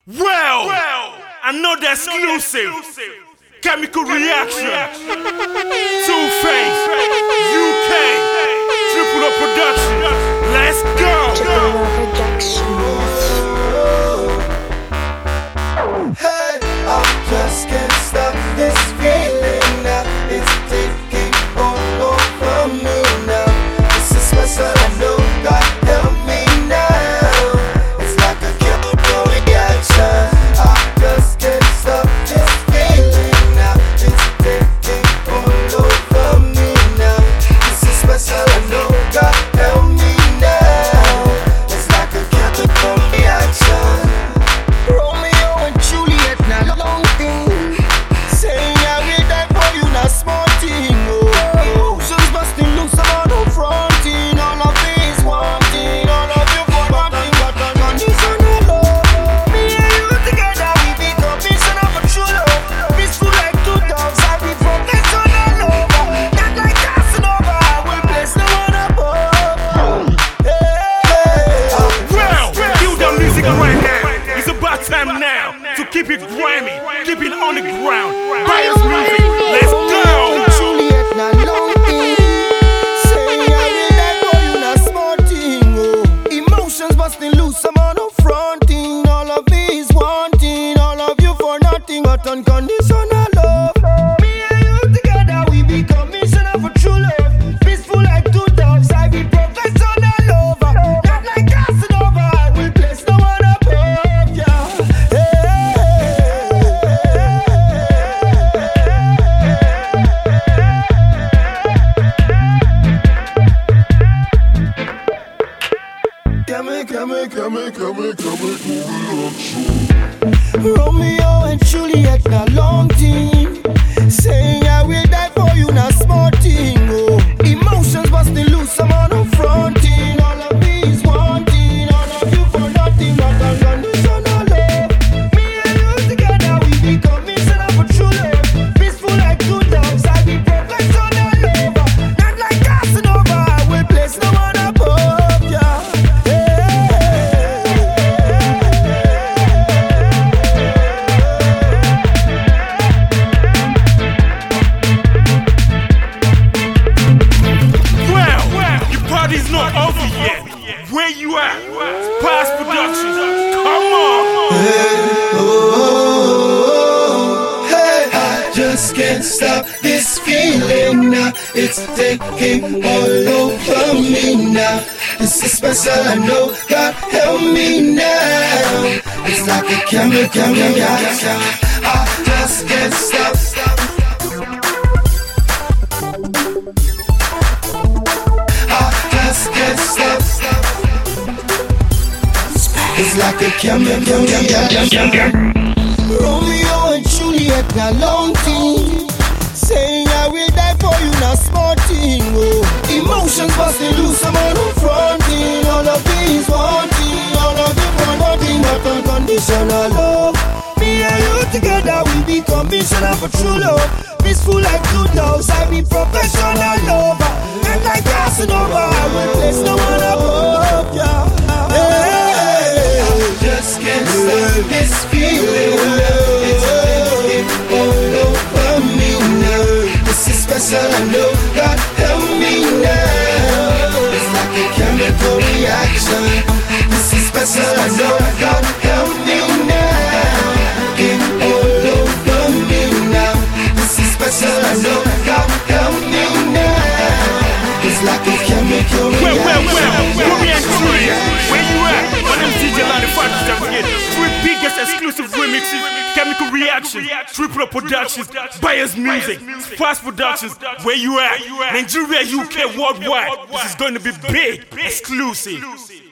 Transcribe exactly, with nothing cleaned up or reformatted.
Well, well another exclusive, exclusive. Chemical reaction. Two Face, U K, Triple O Production. Let's go. Triple O Production. Hey, I just can't stop this feeling now. It's taking all over me now. This is special, I know. God help me now. It's like a chemical reaction. I just can't stop this feeling now. It's taking all over me now. This is special, I know. God help me now. It's like a chemical reaction. Romeo and Juliet, not a long thing. Saying I will die for you, not small thing. Oh, emotions busting loose, I'm on fronting. All of it is wanting, all of you for nothing but unconditional love. Me and you together, we become mission of a true love. Peaceful like two dogs, I be professional lover. Not like Casanova, I will place no one above. Hey, hey, Well, feel the music right now. It's about time now to keep it grimy, keep it on the ground. Bias music, let's go. Juliet, not long thing. Say I will die for you, not small thing. Oh, emotions busting loose, I'm on no fronting. All of me is wanting, all of you for nothing but unconditional love. Me and you together, we become mission of a true love. Peaceful like two dogs, I be professional lover. Not like Casanova, I will place no one above. Yeah. Come come come come come Romeo and Juliet, not long thing. Saying I will die for you, not small thing. Oh, emotions busting loose, I'm on no fronting. All of me is wanting, all of you for nothing but unconditional love. Me and you together, we become mission of a true love. Peaceful like two dogs, I be professional lover. Not like Casanova, I will place no one above. Yeah. Party's not over yet. Where you at? Past Productions. Come on. Hey, oh, hey, I just can't stop this feeling now. It's taking all over me now. This is special, I know. God help me now. It's like a chemical reaction. I just can't stop. It's like a chemical reaction. Romeo and Juliet, not long thing. Saying I will die for you, not small thing. Oh, emotions busting loose, I'm on no fronting. All of these wanting, all of you for nothing but unconditional love. Me and you together, we become mission of a true love. Peaceful like two dogs, I be professional lover. Not like Casanova, I will place no one above. Yeah. Just can't stop this feeling. It's taking all over me now. This is special, I know. God help me now. It's like a chemical reaction. This is special, I know. God help me now. Get all over me now. This is special, I know. God help me now. It's like a chemical reaction. Well, well, well, Romeo and Juliet, where you at? On M T J Line of Fighters, don't forget. Three biggest exclusive remixes, Chemical Reaction, Triple O Productions, Bias Music, Fast Productions, where you at? Nigeria, U K, worldwide. This is going to be big, exclusive.